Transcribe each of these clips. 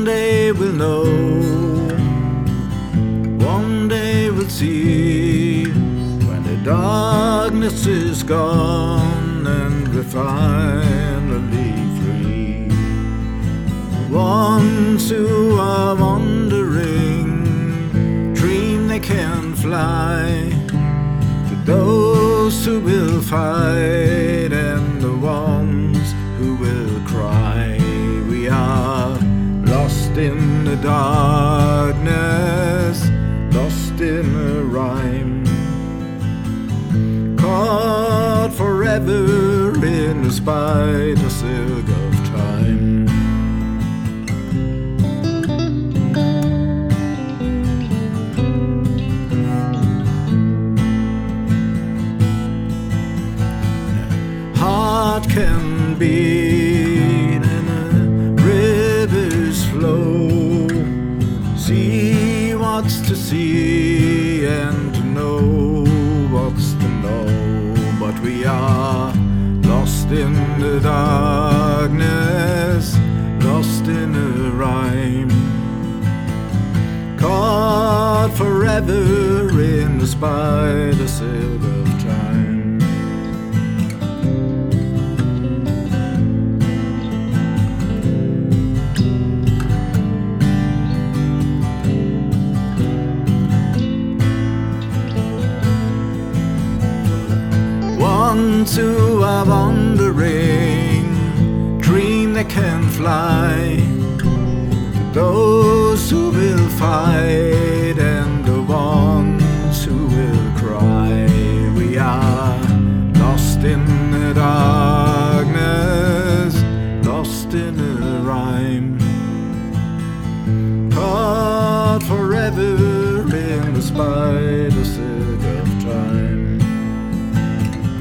day we'll know, one day we'll see, when the darkness is gone and we're finally free. The ones who are wandering dream they can fly, to those who will fight and the ones who will cry. We are lost in the darkness, lost in a rhyme, caught forever in the spider silk of time. Heart can beat and the rivers flow, see what's to see and to know what's to know. But we are lost in the darkness, lost in a rhyme, caught forever in the spider silk of time. Ones who are wandering dream they can fly, to those who will fight and the ones who will cry. We are lost in the darkness, lost in a rhyme, caught forever in the spider silk of time.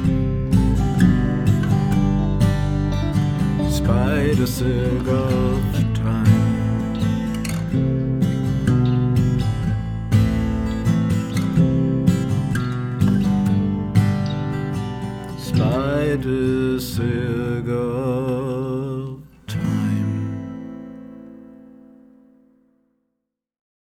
Spider silk of